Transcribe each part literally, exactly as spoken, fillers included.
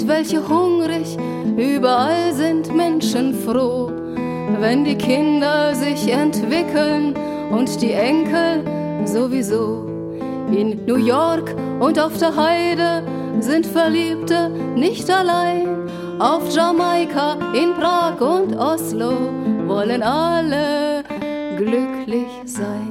sind welche hungrig, überall sind Menschen froh. Wenn die Kinder sich entwickeln und die Enkel sowieso. In New York und auf der Heide sind Verliebte nicht allein. Auf Jamaika, in Prag und Oslo wollen alle glücklich sein.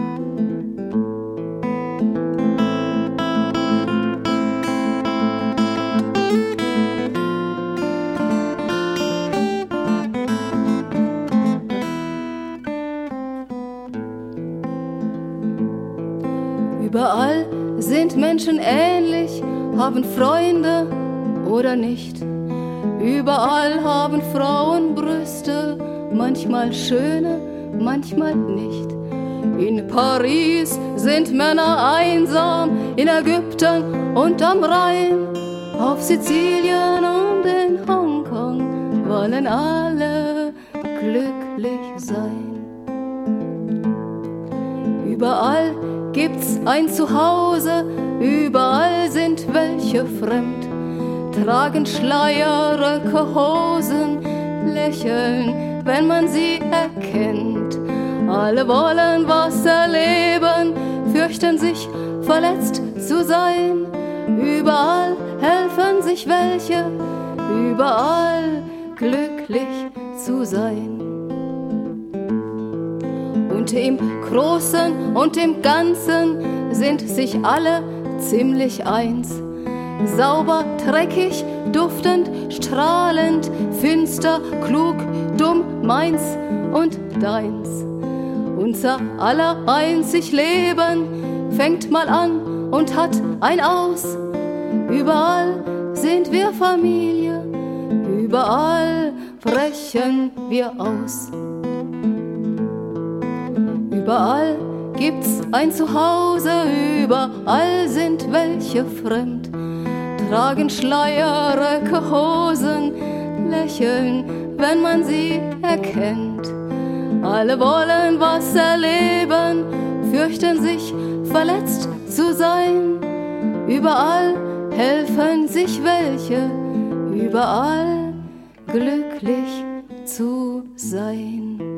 Überall sind Menschen ähnlich, haben Freunde oder nicht. Überall haben Frauen Brüste, manchmal schöne, manchmal nicht. In Paris sind Männer einsam, in Ägypten und am Rhein. Auf Sizilien und in Hongkong wollen alle glücklich sein. Überall gibt's ein Zuhause, überall sind welche fremd, tragen Schleier, Röcke, Hosen, lächeln, wenn man sie erkennt. Alle wollen was erleben, fürchten sich verletzt zu sein. Überall helfen sich welche, überall glücklich zu sein. Und im Großen und im Ganzen sind sich alle ziemlich eins. Sauber, dreckig, duftend, strahlend, finster, klug, dumm, meins und deins. Unser aller einzig Leben fängt mal an und hat ein Aus. Überall sind wir Familie, überall brechen wir aus. Überall gibt's ein Zuhause, überall sind welche fremd, tragen Schleier, Röcke, Hosen, lächeln, wenn man sie erkennt. Alle wollen was erleben, fürchten sich verletzt zu sein. Überall helfen sich welche, überall glücklich zu sein.